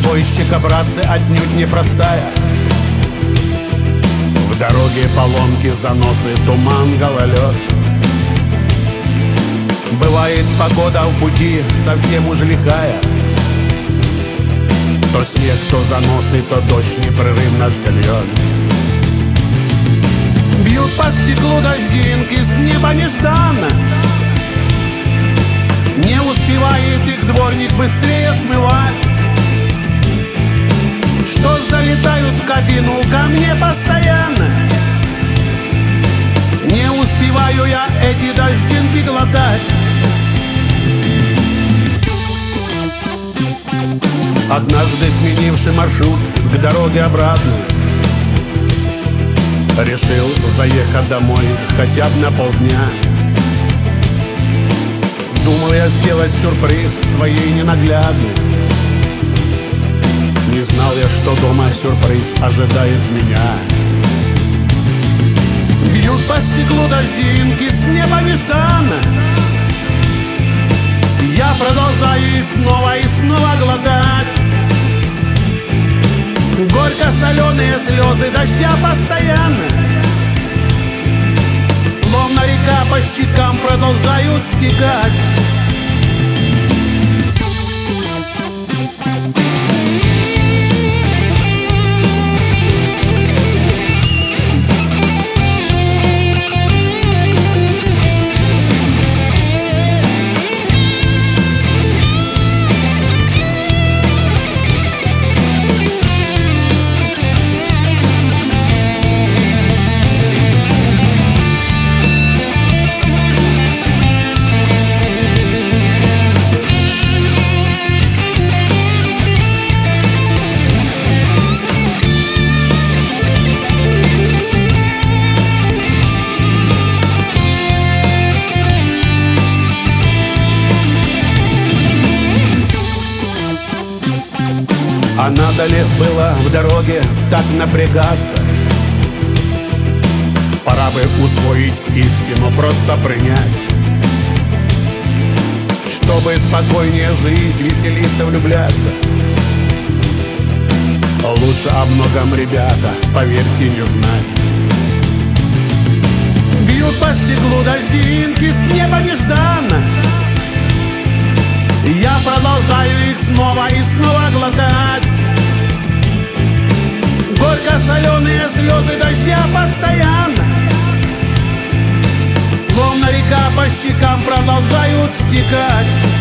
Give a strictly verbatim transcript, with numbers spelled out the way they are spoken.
Дальнобойщика, братцы, отнюдь непростая. В дороге поломки, заносы, туман, гололед. Бывает погода в пути совсем уж лихая. То снег, то заносы, то дождь непрерывно все льет. Бьют по стеклу дождинки с неба нежданно. Не успевает их дворник быстрее смывать. Что залетают в кабину ко мне постоянно. Не успеваю я эти дождинки глотать. Однажды сменивший маршрут к дороге обратно, решил заехать домой хотя бы на полдня. Думал я сделать сюрприз своей ненаглядной. Не знал я, что дома сюрприз ожидает меня. Бьют по стеклу дождинки с неба нежданно. Я продолжаю их снова и снова глотать. Горько-соленые слезы дождя постоянно, словно река по щекам продолжают стекать. А надо ли было в дороге так напрягаться? Пора бы усвоить истину, просто принять. Чтобы спокойнее жить, веселиться, влюбляться. Лучше о многом, ребята, поверьте, не знать. Бьют по стеклу дождинки с неба нежданно. Я продолжаю их снова и снова глотать. Горько-соленые слезы дождя постоянно, словно река по щекам продолжают стекать.